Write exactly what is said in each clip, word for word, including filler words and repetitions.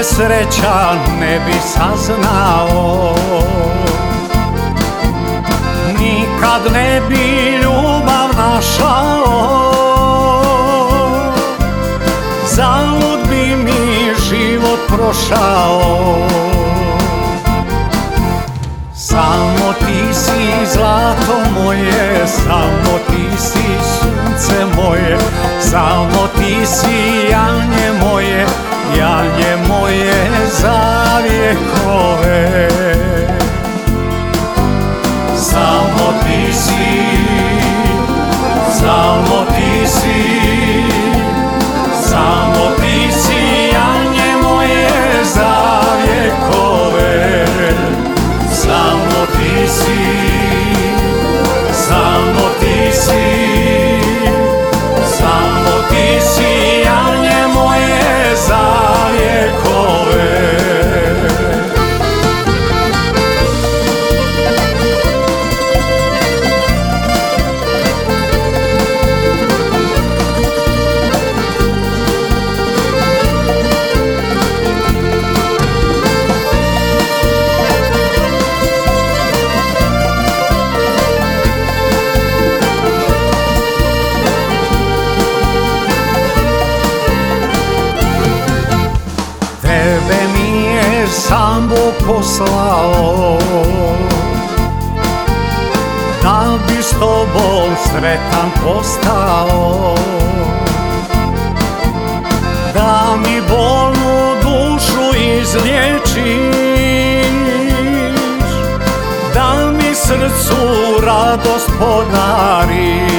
srećan ne bi saznao, nikad ne bi ljubav našao. Zalud bi mi život prošao. Samo ti si zlato moje, samo ti si sunce moje, samo ti si janje moje, janje moje za vjekove. Samo ti si, samo ti si, samo ti si janje moje za vjekove. Samo ti si, samo ti si, samo ti si janje moje za vjekove. Tebe mi je sam Bog poslao, da bi s tobom sretan postao, da mi bolnu dušu izliječiš, da mi srcu radost podariš.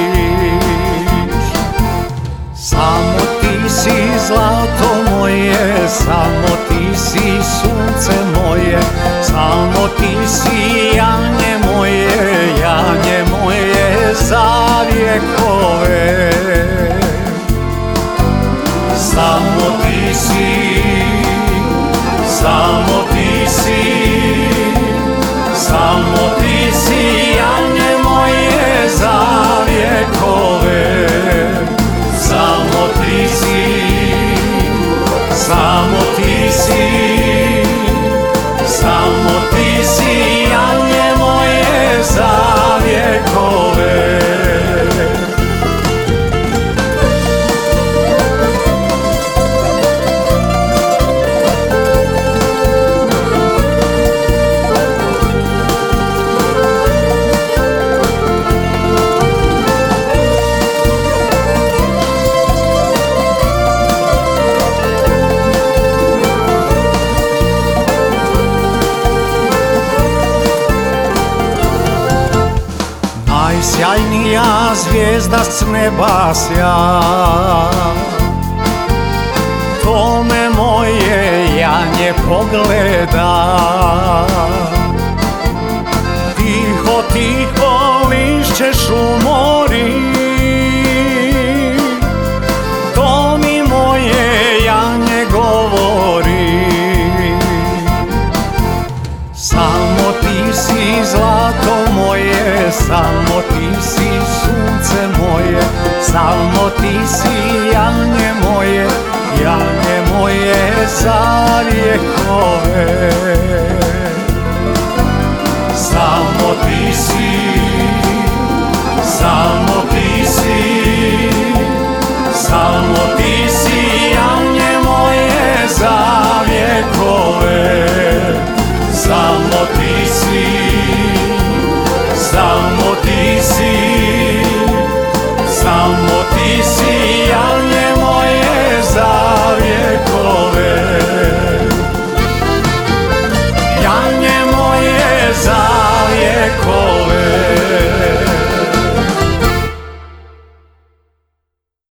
Samo ti si zlato moje, samo ti si sunce moje, samo ti si janje moje, janje moje za vjekove. Samo ti si, samo ti si, samo ti si janje moje za vjekove. Samo ti si, samo ti si, samo ti si janje moje za vjekove. Najsjajnija zvijezda s neba sja, to me moje janje pogleda. Tiho, tiho lišće šumori, to mi moje janje govori. Samo ti si zlato moje, samo ti si sunce moje, samo ti si